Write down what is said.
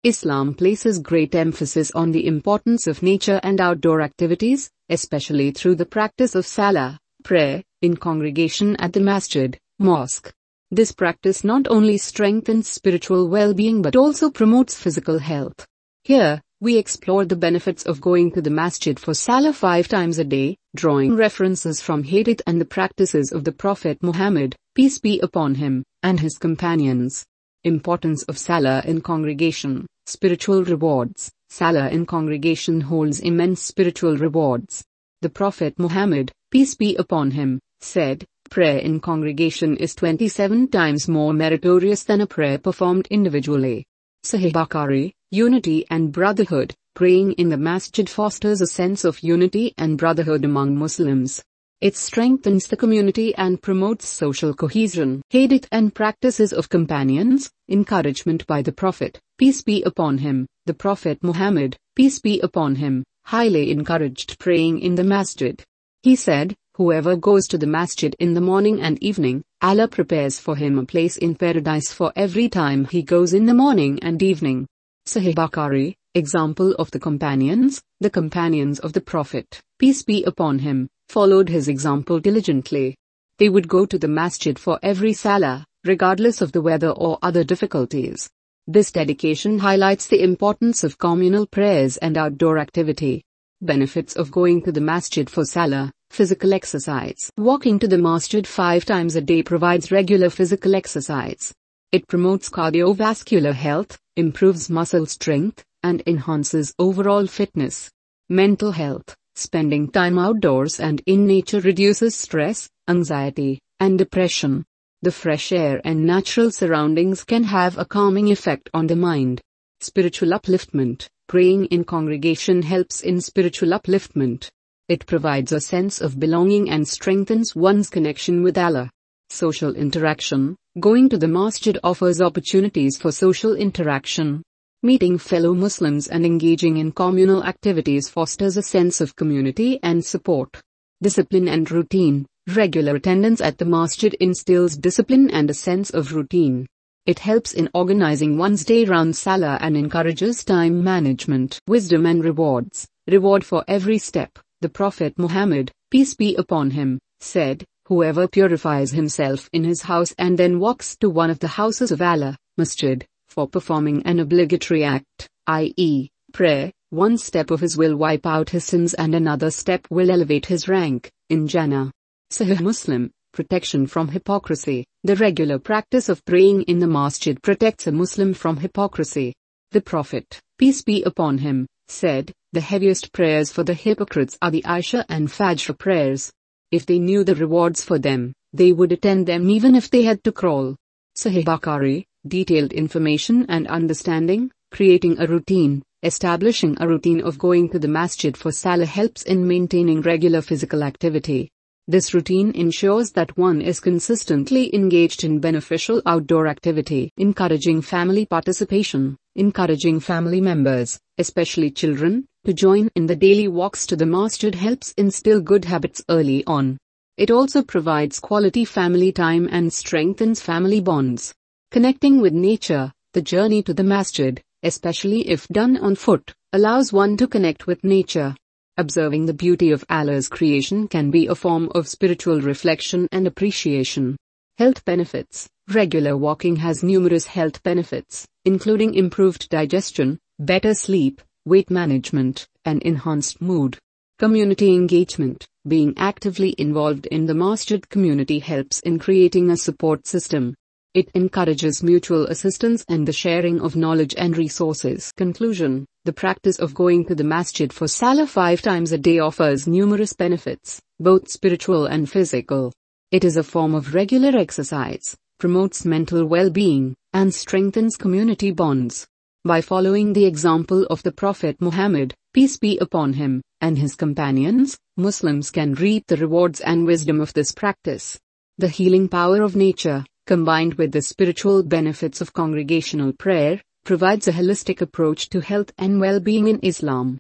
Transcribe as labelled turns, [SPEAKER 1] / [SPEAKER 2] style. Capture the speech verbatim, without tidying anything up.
[SPEAKER 1] Islam places great emphasis on the importance of nature and outdoor activities, especially through the practice of salah, prayer, in congregation at the masjid, mosque. This practice not only strengthens spiritual well-being but also promotes physical health. Here, we explore the benefits of going to the masjid for salah five times a day, drawing references from hadith and the practices of the Prophet Muhammad, peace be upon him, and his companions. Importance of salah in congregation, spiritual rewards. Salah in congregation holds immense spiritual rewards. The Prophet Muhammad, peace be upon him, said, prayer in congregation is twenty-seven times more meritorious than a prayer performed individually. Sahih Bukhari, unity and brotherhood. Praying in the masjid fosters a sense of unity and brotherhood among Muslims. It strengthens the community and promotes social cohesion. Hadith and practices of companions. Encouragement by the Prophet, peace be upon him. The Prophet Muhammad, peace be upon him, highly encouraged praying in the masjid. He said, whoever goes to the masjid in the morning and evening, Allah prepares for him a place in paradise for every time he goes in the morning and evening. Sahih Bukhari, example of the companions. The companions of the Prophet, peace be upon him, followed his example diligently. They would go to the masjid for every salah, regardless of the weather or other difficulties. This dedication highlights the importance of communal prayers and outdoor activity. Benefits of going to the masjid for salah. Physical exercise. Walking to the masjid five times a day provides regular physical exercise. It promotes cardiovascular health, improves muscle strength, and enhances overall fitness. Mental health. Spending time outdoors and in nature reduces stress, anxiety, and depression. The fresh air and natural surroundings can have a calming effect on the mind. Spiritual upliftment. Praying in congregation helps in spiritual upliftment. It provides a sense of belonging and strengthens one's connection with Allah. Social interaction. Going to the masjid offers opportunities for social interaction. Meeting fellow Muslims and engaging in communal activities fosters a sense of community and support. Discipline and routine. Regular attendance at the masjid instills discipline and a sense of routine. It helps in organizing one's day round salah and encourages time management. Wisdom and rewards. Reward for every step. The Prophet Muhammad, peace be upon him, said, whoever purifies himself in his house and then walks to one of the houses of Allah, masjid, for performing an obligatory act, that is, prayer, one step of his will wipe out his sins and another step will elevate his rank in Jannah. Sahih Muslim, protection from hypocrisy. The regular practice of praying in the masjid protects a Muslim from hypocrisy. The Prophet, peace be upon him, said, the heaviest prayers for the hypocrites are the Isha and Fajr prayers. If they knew the rewards for them, they would attend them even if they had to crawl. Sahih Bukhari, detailed information and understanding. Creating a routine. Establishing a routine of going to the masjid for salah helps in maintaining regular physical activity. This routine ensures that one is consistently engaged in beneficial outdoor activity. Encouraging family participation. Encouraging family members, especially children, to join in the daily walks to the masjid helps instill good habits early on. It also provides quality family time and strengthens family bonds. Connecting with nature. The journey to the masjid, especially if done on foot, allows one to connect with nature. Observing the beauty of Allah's creation can be a form of spiritual reflection and appreciation. Health benefits. Regular walking has numerous health benefits, including improved digestion, better sleep, weight management, and enhanced mood. Community engagement. Being actively involved in the masjid community helps in creating a support system. It encourages mutual assistance and the sharing of knowledge and resources. Conclusion. The practice of going to the masjid for salah five times a day offers numerous benefits, both spiritual and physical. It is a form of regular exercise, promotes mental well-being, and strengthens community bonds. By following the example of the Prophet Muhammad, peace be upon him, and his companions, Muslims can reap the rewards and wisdom of this practice. The healing power of nature, combined with the spiritual benefits of congregational prayer, provides a holistic approach to health and well-being in Islam.